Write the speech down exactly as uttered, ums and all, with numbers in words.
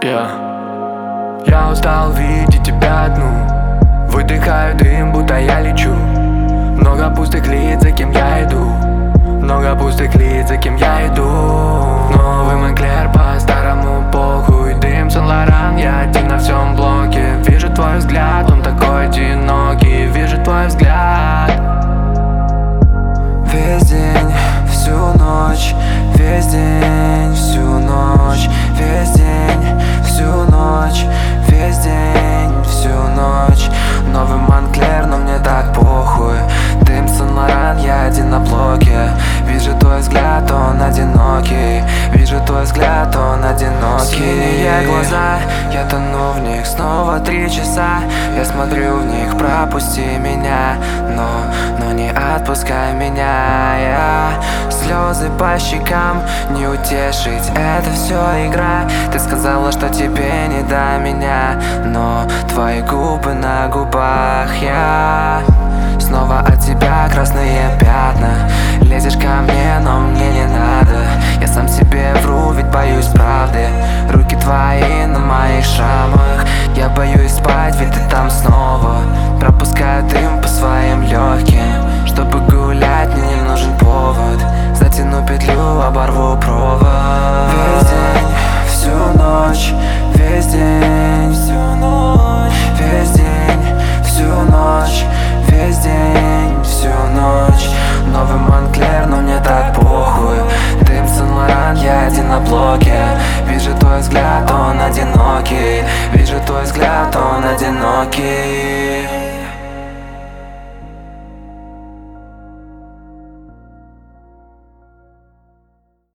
Yeah. Я устал видеть тебя одну. Выдыхаю дым, будто я лечу. Много пустых лиц, за кем я иду. Много пустых лиц, за кем я иду. Новый Монклер, по-старому похуй. Дым, Сен-Лоран, я один на всем блоке. Вижу твой взгляд, он такой одинокий. Вижу твой взгляд. Весь день, всю ночь, весь день, всю ночь, весь день, всю ночь, весь день, всю ночь. Новый Монклер, но мне так похуй. Дым, Сен-Лоран, я один на блоке. Вижу твой взгляд, он одинокий. Вижу твой взгляд, он одинокий. Синие глаза, я тону в них. Снова три часа, я смотрю в них. Пропусти меня, но, но не отпускай меня. Я слезы по щекам не утешить. Это все игра. Ты сказала, что тебе не до меня, но твои губы на губах. Я снова от тебя красные пятна. Лезешь ко мне, но мне не надо. Я сам себе вру, ведь боюсь правды. Руки твои на моих шрамах. Я боюсь спать, ведь ты там снова. Пропускаю дым по своим легким. Чтобы гулять, мне не нужен повод. Затяну петлю, оборву провод. Весь день, всю ночь, весь день, всю ночь, весь день, всю ночь, весь день, всю ночь. Новый Монклер, но мне так похуй. Дым, Сен-Лоран, я один на блоке. Вижу твой взгляд, он одинокий. Вижу твой взгляд, он одинокий.